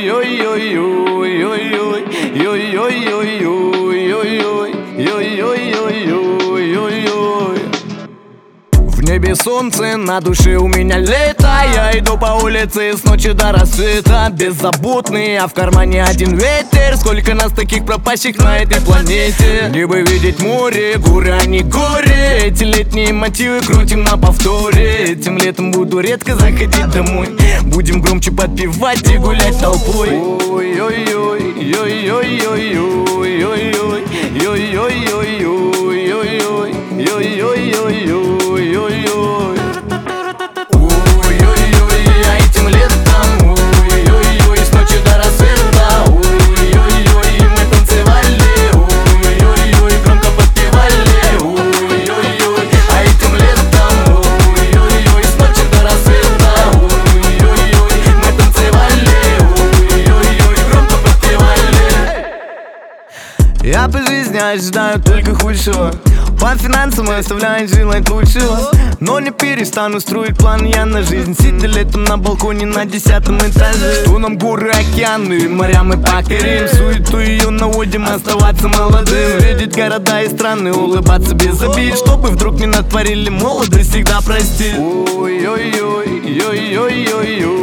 В небе солнце, на душе у меня лето. Я иду по улице с ночи до рассвета. Беззаботный, а в кармане один ветер. Сколько нас таких пропащих на этой планете. Мне бы видеть море, горы, а не горе. Эти летние мотивы крутим на повторе. Этим летом буду редко заходить домой. Будем громче подпевать и гулять толпой. Ой-ой-ой, ой-ой-ой, ой-ой-ой, ой-ой-ой, ой-ой-ой, ой-ой-ой. Ой-ой-ой, а этим летом, ой-ой-ой, с ночи до рассвета, ой-ой-ой, мы танцевали, ой-ой-ой, громко подпевали, ой-ой-ой, а этим летом, ой-ой-ой, с ночи до рассвета, ой-ой-ой, мы танцевали, ой-ой-ой, громко подпевали. Я по жизни ожидаю только худшего. По финансам я оставляю желать лучшего. Но не перестану строить план я на жизнь. Сидя летом на балконе на 10-м этаже. Что нам горы, океаны, моря мы покорим. Суету ее наводим, оставаться молодым. Видеть города и страны, улыбаться без обид. Чтобы вдруг не натворили, молодость всегда простит. Ой-ой-ой, ой-ой-ой, ой.